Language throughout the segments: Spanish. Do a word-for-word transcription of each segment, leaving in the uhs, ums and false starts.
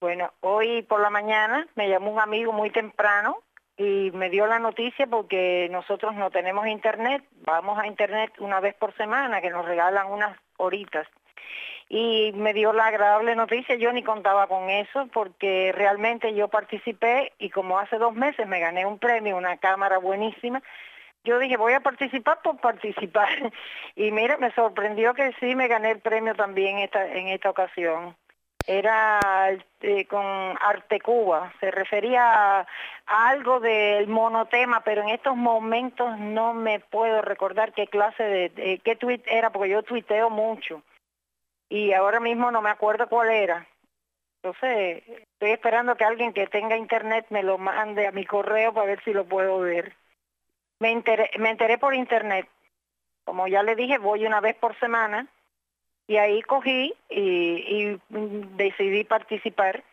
Bueno, hoy por la mañana me llamó un amigo muy temprano y me dio la noticia porque nosotros no tenemos internet, vamos a internet una vez por semana que nos regalan unas horitas. Y me dio la agradable noticia, yo ni contaba con eso porque realmente yo participé y como hace dos meses me gané un premio, una cámara buenísima, yo dije voy a participar por participar y mira, me sorprendió que sí me gané el premio también esta, en esta ocasión. Era eh, con Arte Cuba, se refería a, a algo del monotema, pero en estos momentos no me puedo recordar qué clase de, de qué tweet era, porque yo tuiteo mucho y ahora mismo no me acuerdo cuál era. Entonces estoy esperando que alguien que tenga internet me lo mande a mi correo para ver si lo puedo ver. Me enteré, me enteré por internet, como ya le dije, voy una vez por semana. Y ahí cogí y, y decidí participar.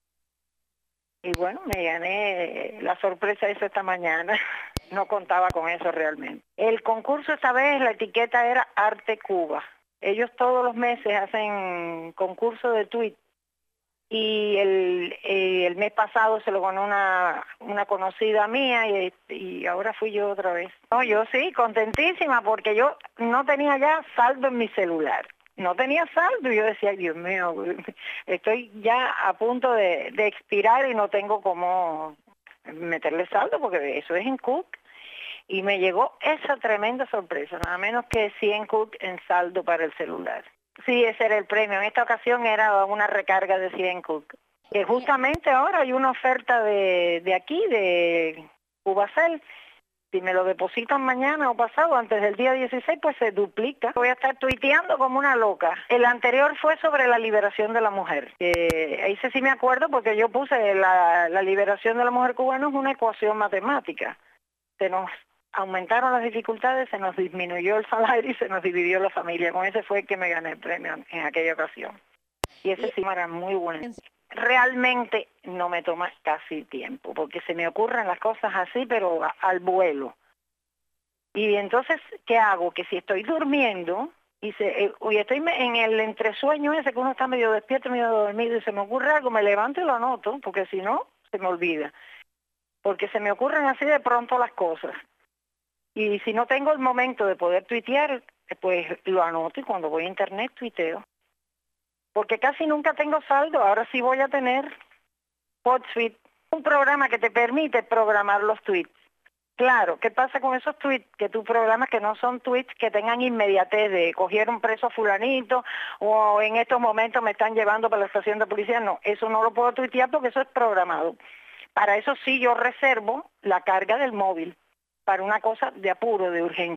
Y bueno, me gané la sorpresa esa esta mañana. No contaba con eso realmente. El concurso esta vez, la etiqueta era Arte Cuba. Ellos todos los meses hacen concurso de tweet. Y el, eh, el mes pasado se lo ganó una, una conocida mía y, y ahora fui yo otra vez. No, yo sí, contentísima porque yo no tenía ya saldo en mi celular. No tenía saldo y yo decía, Dios mío, estoy ya a punto de, de expirar y no tengo cómo meterle saldo porque eso es en Cook. Y me llegó esa tremenda sorpresa, nada menos que cien Cook en saldo para el celular. Sí, ese era el premio. En esta ocasión era una recarga de cien Cook. Que justamente ahora hay una oferta de, de aquí, de Cubacel. Si me lo depositan mañana o pasado, antes del día dieciséis, pues se duplica. Voy a estar tuiteando como una loca. El anterior fue sobre la liberación de la mujer. Eh, ahí sí me acuerdo porque yo puse la, la liberación de la mujer cubana es una ecuación matemática. Se nos aumentaron las dificultades, se nos disminuyó el salario y se nos dividió la familia. Con ese fue el que me gané el premio en aquella ocasión. Y ese sí era muy bueno. Realmente no me toma casi tiempo, porque se me ocurren las cosas así, pero a, al vuelo. Y entonces, ¿qué hago? Que si estoy durmiendo y, se, eh, y estoy en el entresueño ese que uno está medio despierto, medio dormido y se me ocurre algo, me levanto y lo anoto, porque si no, se me olvida. Porque se me ocurren así de pronto las cosas. Y si no tengo el momento de poder tuitear, pues lo anoto y cuando voy a internet tuiteo. Porque casi nunca tengo saldo, ahora sí voy a tener HotSuite, un programa que te permite programar los tweets. Claro, ¿qué pasa con esos tweets que tú programas que no son tweets que tengan inmediatez de cogieron preso a fulanito o en estos momentos me están llevando para la estación de policía? No, eso no lo puedo tuitear porque eso es programado. Para eso sí yo reservo la carga del móvil, para una cosa de apuro, de urgencia.